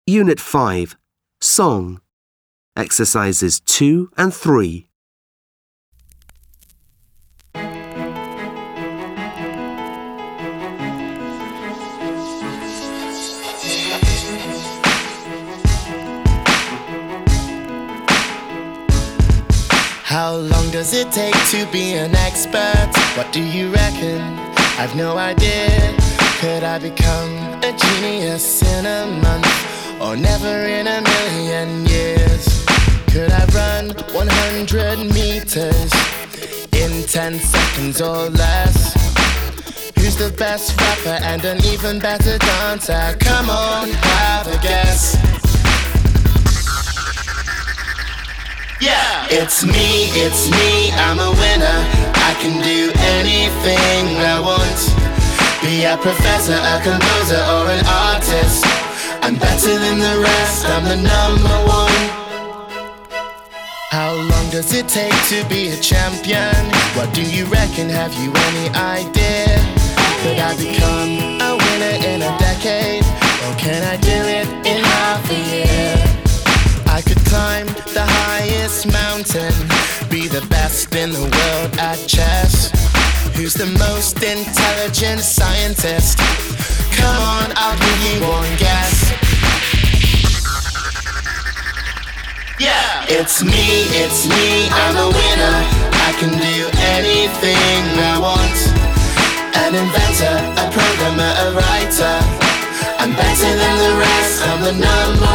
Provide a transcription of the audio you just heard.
Unit 5, Song, Exercises 2 and 3. How long does it take to be an expert? What do you reckon? I've no idea. Could I become a genius in a month? Or never in a million years? Could I run 100 meters in 10 seconds or less? Who's the best rapper and an even better dancer? Come on, have a guess. Yeah! It's me, I'm a winner. I can do anything I want. Be a professor, a composer, or an artist. I'm better than the rest, I'm the number one. How long does it take to be a champion? What do you reckon, have you any idea? Could I become a winner in a decade? Or can I do it in half a year? I could climb the highest mountain, be the best in the world at chess. Who's the most intelligent scientist? Come on, I'll give you one guess. Yeah! It's me, I'm a winner. I can do anything I want. An inventor, a programmer, a writer. I'm better than the rest, I'm the number